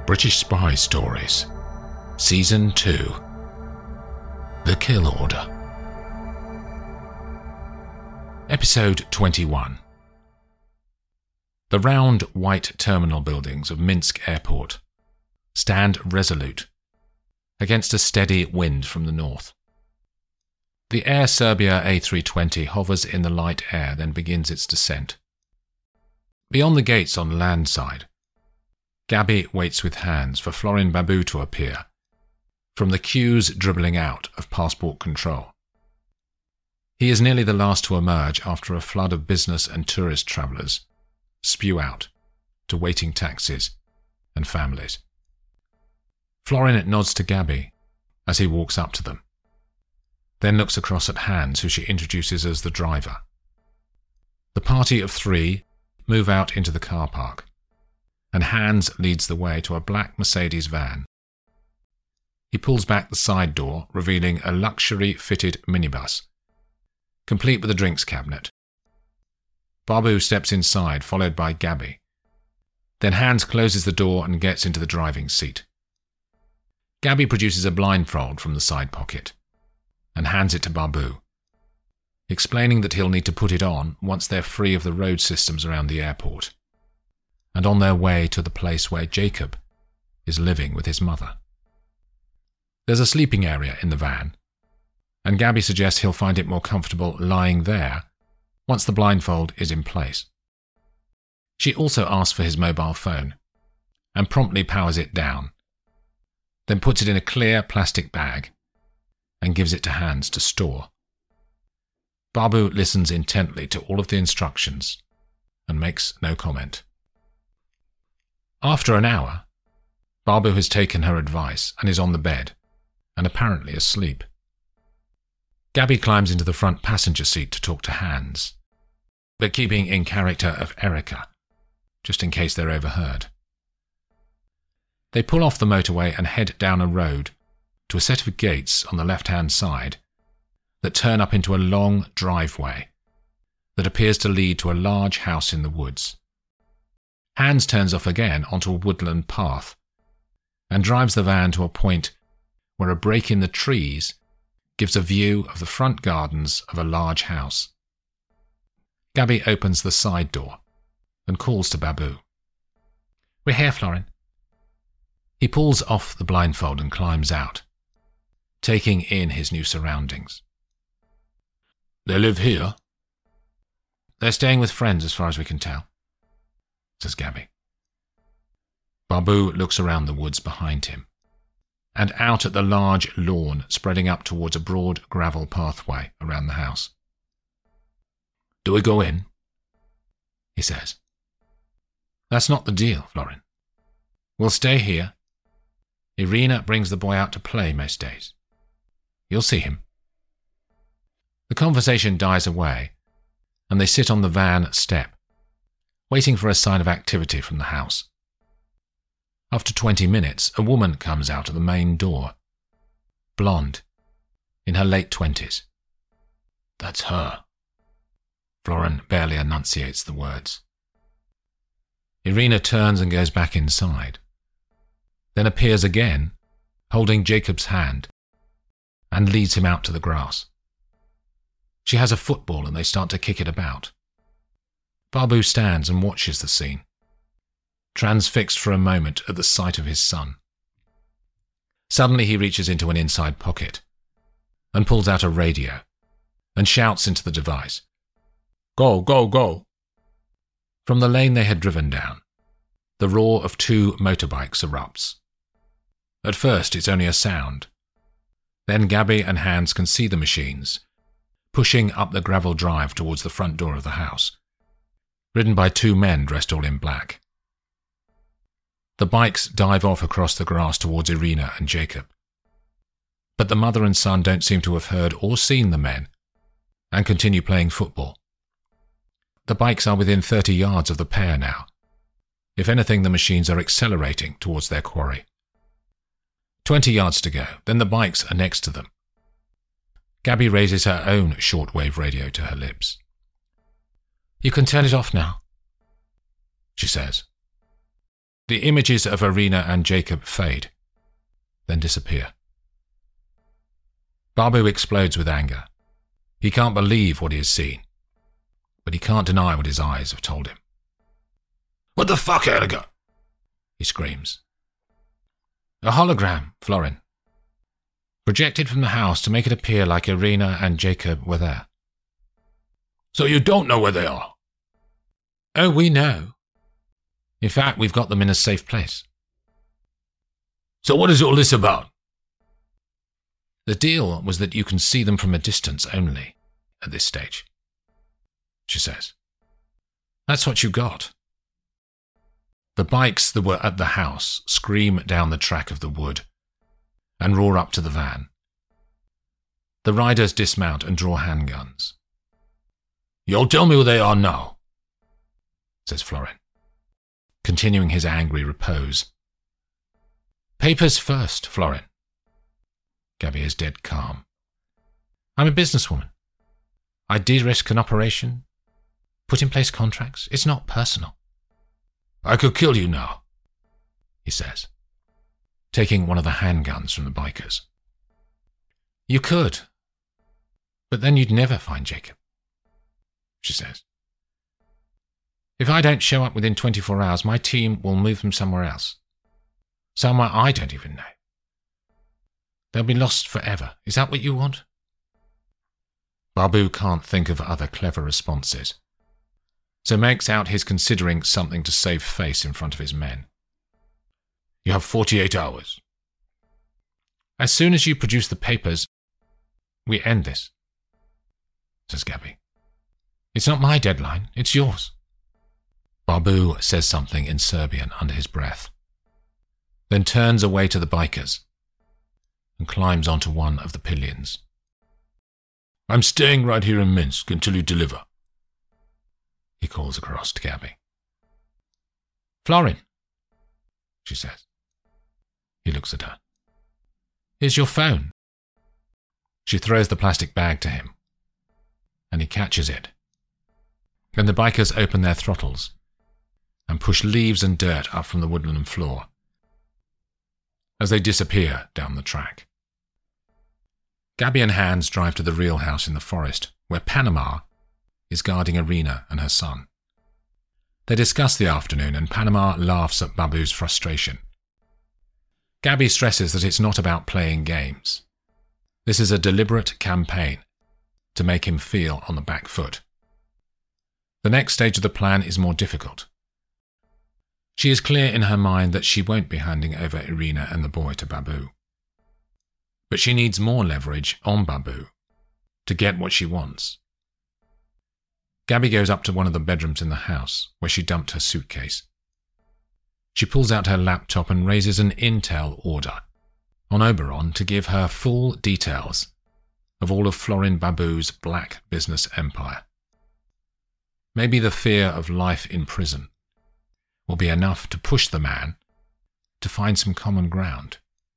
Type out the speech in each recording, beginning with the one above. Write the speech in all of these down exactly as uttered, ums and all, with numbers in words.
British Spy Stories, Season two, The Kill Order. Episode twenty-one. The round white terminal buildings of Minsk Airport stand resolute against a steady wind from the north. The Air Serbia A three twenty hovers in the light air, then begins its descent. Beyond the gates on the land side, Gabby waits with hands for Florin Babu to appear from the queues dribbling out of passport control. He is nearly the last to emerge after a flood of business and tourist travellers spew out to waiting taxis and families. Florin nods to Gabby as he walks up to them, then looks across at Hans, who she introduces as the driver. The party of three move out into the car park, and Hans leads the way to a black Mercedes van. He pulls back the side door, revealing a luxury-fitted minibus, complete with a drinks cabinet. Babu steps inside, followed by Gabby. Then Hans closes the door and gets into the driving seat. Gabby produces a blindfold from the side pocket and hands it to Babu, explaining that he'll need to put it on once they're free of the road systems around the airport and on their way to the place where Jacob is living with his mother. There's a sleeping area in the van, and Gabby suggests he'll find it more comfortable lying there once the blindfold is in place. She also asks for his mobile phone and promptly powers it down, then puts it in a clear plastic bag and gives it to Hans to store. Babu listens intently to all of the instructions and makes no comment. After an hour, Babu has taken her advice and is on the bed, and apparently asleep. Gabby climbs into the front passenger seat to talk to Hans, but keeping in character of Erica, just in case they're overheard. They pull off the motorway and head down a road to a set of gates on the left-hand side that turn up into a long driveway that appears to lead to a large house in the woods. Hans turns off again onto a woodland path and drives the van to a point where a break in the trees gives a view of the front gardens of a large house. Gabby opens the side door and calls to Babu. "We're here, Florin." He pulls off the blindfold and climbs out, taking in his new surroundings. "They live here?" "They're staying with friends as far as we can tell," says Gabby. Babu looks around the woods behind him and out at the large lawn spreading up towards a broad gravel pathway around the house. "Do we go in?" he says. "That's not the deal, Florin. We'll stay here. Irina brings the boy out to play most days. You'll see him." The conversation dies away, and they sit on the van step, waiting for a sign of activity from the house. After twenty minutes, a woman comes out of the main door, blonde, in her late twenties. "That's her." Florin barely enunciates the words. Irina turns and goes back inside, then appears again, holding Jacob's hand, and leads him out to the grass. She has a football and they start to kick it about. Babu stands and watches the scene, transfixed for a moment at the sight of his son. Suddenly he reaches into an inside pocket and pulls out a radio and shouts into the device, "Go, go, go!" From the lane they had driven down, the roar of two motorbikes erupts. At first it's only a sound. Then Gabby and Hans can see the machines pushing up the gravel drive towards the front door of the house, ridden by two men dressed all in black. The bikes dive off across the grass towards Irina and Jacob. But the mother and son don't seem to have heard or seen the men and continue playing football. The bikes are within thirty yards of the pair now. If anything, the machines are accelerating towards their quarry. Twenty yards to go, then the bikes are next to them. Gabby raises her own shortwave radio to her lips. "You can turn it off now," she says. The images of Irina and Jacob fade, then disappear. Babu explodes with anger. He can't believe what he has seen, but he can't deny what his eyes have told him. "What the fuck, Edgar?" he screams. "A hologram, Florin. Projected from the house to make it appear like Irina and Jacob were there." "So you don't know where they are?" "Oh, we know. In fact, we've got them in a safe place." "So what is all this about?" "The deal was that you can see them from a distance only, at this stage," she says. "That's what you got." The bikes that were at the house scream down the track of the wood and roar up to the van. The riders dismount and draw handguns. "You'll tell me where they are now," says Florin, continuing his angry repose. "Papers first, Florin." Gabby is dead calm. "I'm a businesswoman. I de-risk an operation, put in place contracts. It's not personal." "I could kill you now," he says, taking one of the handguns from the bikers. "You could, but then you'd never find Jacob," she says. "If I don't show up within twenty-four hours, my team will move them somewhere else. Somewhere I don't even know. They'll be lost forever. Is that what you want?" Babu can't think of other clever responses, so makes out he's considering something to save face in front of his men. "You have forty-eight hours. As soon as you produce the papers, we end this," says Gabby. "It's not my deadline, it's yours." Babu says something in Serbian under his breath, then turns away to the bikers and climbs onto one of the pillions. "I'm staying right here in Minsk until you deliver," he calls across to Gabby. "Florin," she says. He looks at her. "Here's your phone." She throws the plastic bag to him, and he catches it. Then the bikers open their throttles and push leaves and dirt up from the woodland floor as they disappear down the track. Gabby and Hans drive to the real house in the forest, where Panama is guarding Irina and her son. They discuss the afternoon, and Panama laughs at Babu's frustration. Gabby stresses that it's not about playing games. This is a deliberate campaign to make him feel on the back foot. The next stage of the plan is more difficult. She is clear in her mind that she won't be handing over Irina and the boy to Babu. But she needs more leverage on Babu to get what she wants. Gabby goes up to one of the bedrooms in the house, where she dumped her suitcase. She pulls out her laptop and raises an intel order on Oberon to give her full details of all of Florin Babu's black business empire. Maybe the fear of life in prison will be enough to push the man to find some common ground.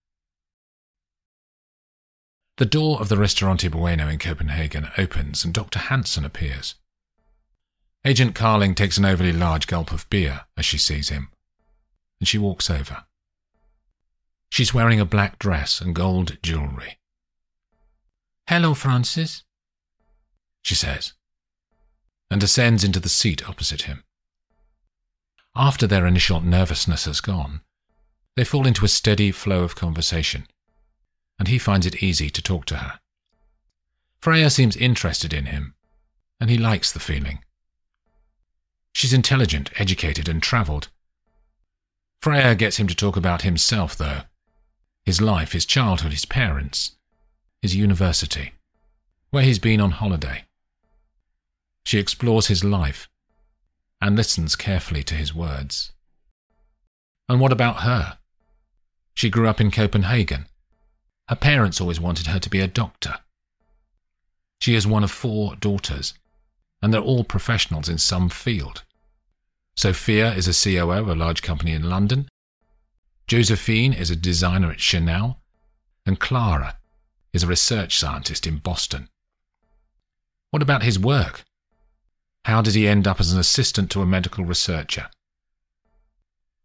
The door of the Ristorante Bueno in Copenhagen opens and Doctor Hansen appears. Agent Carling takes an overly large gulp of beer as she sees him, and she walks over. She's wearing a black dress and gold jewellery. "Hello, Francis," she says, and descends into the seat opposite him. After their initial nervousness has gone, they fall into a steady flow of conversation, and he finds it easy to talk to her. Freya seems interested in him, and he likes the feeling. She's intelligent, educated, and travelled. Freya gets him to talk about himself, though. His life, his childhood, his parents, his university, where he's been on holiday. She explores his life and listens carefully to his words. And what about her? She grew up in Copenhagen. Her parents always wanted her to be a doctor. She is one of four daughters, and they're all professionals in some field. Sophia is a C O O of a large company in London. Josephine is a designer at Chanel, and Clara is a research scientist in Boston. What about his work? How did he end up as an assistant to a medical researcher?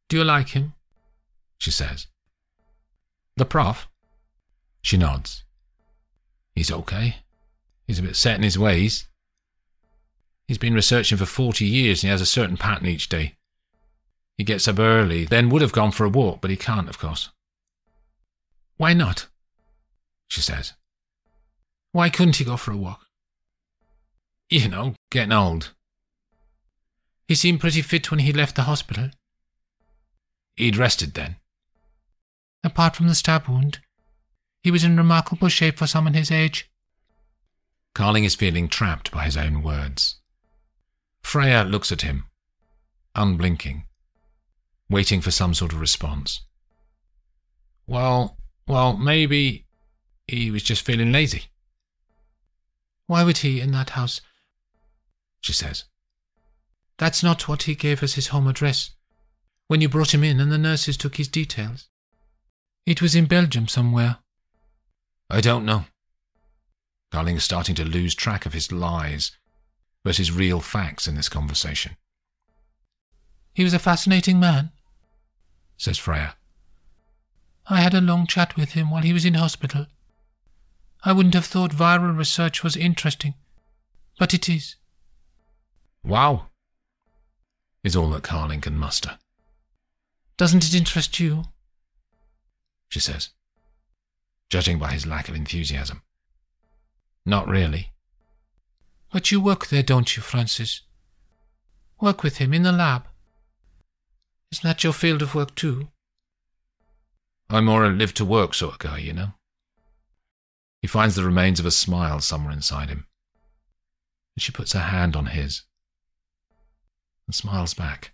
Do you like him? She says. The prof? She nods. He's okay. He's a bit set in his ways. He's been researching for forty years and he has a certain pattern each day. He gets up early, then would have gone for a walk, but he can't, of course. Why not? She says. Why couldn't he go for a walk? You know, getting old. He seemed pretty fit when he left the hospital. He'd rested then. Apart from the stab wound, he was in remarkable shape for someone his age. Carling is feeling trapped by his own words. Freya looks at him, unblinking, waiting for some sort of response. Well, well, maybe he was just feeling lazy. Why would he in that house? She says. That's not what he gave us his home address when you brought him in and the nurses took his details. It was in Belgium somewhere. I don't know. Carling is starting to lose track of his lies versus real facts in this conversation. He was a fascinating man, says Freya. I had a long chat with him while he was in hospital. I wouldn't have thought viral research was interesting, but it is. Wow, is all that Carling can muster. Doesn't it interest you? She says, judging by his lack of enthusiasm. Not really. But you work there, don't you, Francis? Work with him in the lab. Isn't that your field of work too? I'm more a live-to-work sort of guy, you know. He finds the remains of a smile somewhere inside him. And she puts her hand on his and smiles back.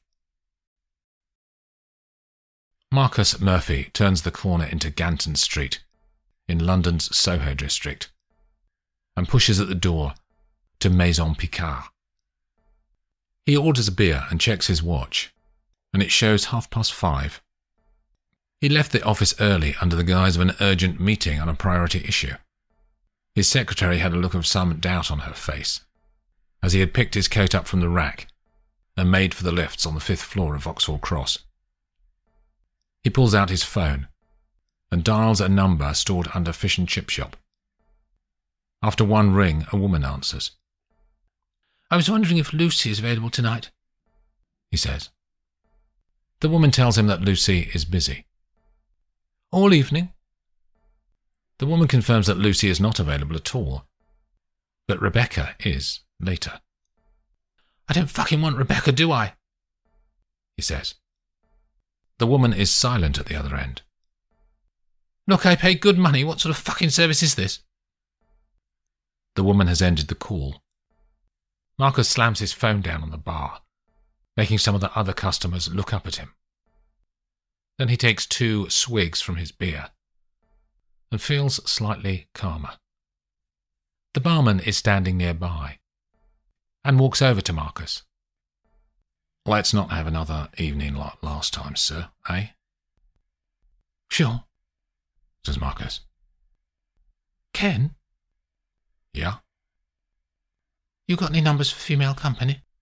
Marcus Murphy turns the corner into Ganton Street in London's Soho district and pushes at the door to Maison Picard. He orders a beer and checks his watch, and it shows half past five. He left the office early under the guise of an urgent meeting on a priority issue. His secretary had a look of some doubt on her face, as he had picked his coat up from the rack and made for the lifts on the fifth floor of Vauxhall Cross. He pulls out his phone and dials a number stored under Fish and Chip Shop. After one ring, a woman answers. I was wondering if Lucy is available tonight, he says. The woman tells him that Lucy is busy. All evening? The woman confirms that Lucy is not available at all, but Rebecca is later. I don't fucking want Rebecca, do I? He says. The woman is silent at the other end. Look, I pay good money. What sort of fucking service is this? The woman has ended the call. Marcus slams his phone down on the bar, making some of the other customers look up at him. Then he takes two swigs from his beer and feels slightly calmer. The barman is standing nearby and walks over to Marcus. Let's not have another evening like last time, sir, eh? Sure, says Marcus. Ken? Yeah? You got any numbers for female company?